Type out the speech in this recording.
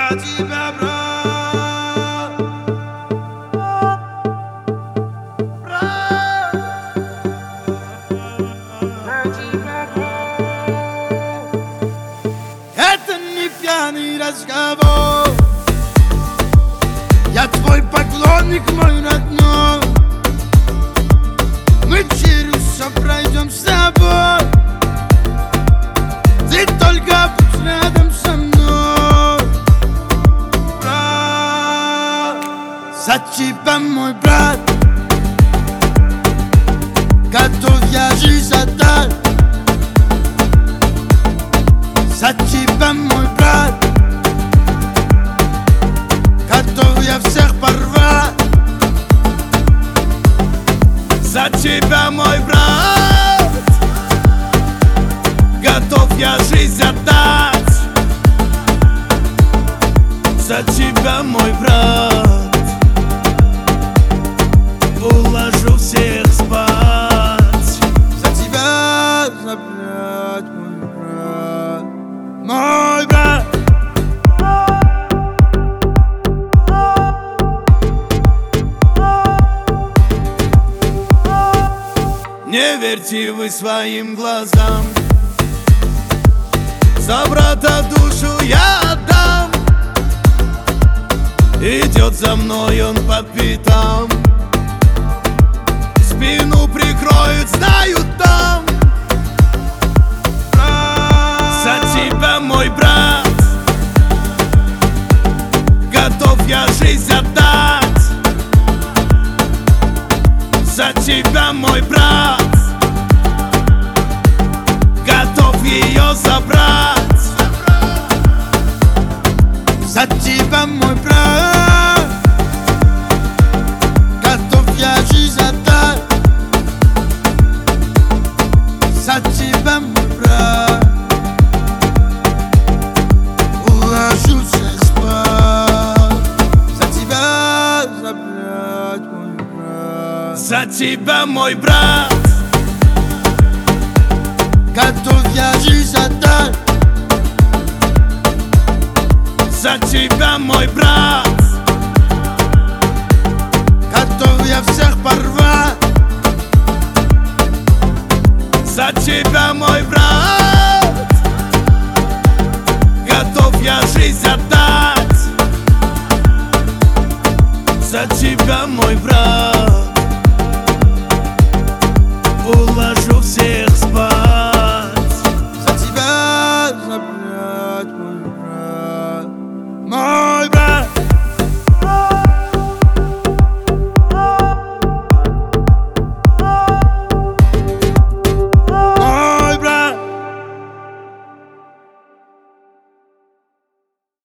тебя, брат, за тебя, брат. Это не пьяный разговор, я твой поклонник, мой родной. Мы через все пройдем с тобой, ты только будь рядом со мной, брат. За тебя, мой брат, готов я жизнь отдать. За тебя, мой брат, готов я всех порвать. За тебя, мой брат, готов я жизнь отдать. За тебя, мой брат, уложу всех спать. За тебя забрать, мой брат, мой брат. Не верьте вы своим глазам, за брата душу я отдам. Идет за мной он по пятам, спину прикроют, знают там. За тебя, мой брат, готов я жизнь отдать. За тебя, мой брат, готов ее забрать. За тебя, мой брат, готов я жизнь отдать. За тебя, мой брат, уложу всех спать. За тебя забрать, мой брат. За тебя, мой брат, готов я жизнь отдать. за тебя, мой брат, готов я всех порвать. за тебя, мой брат.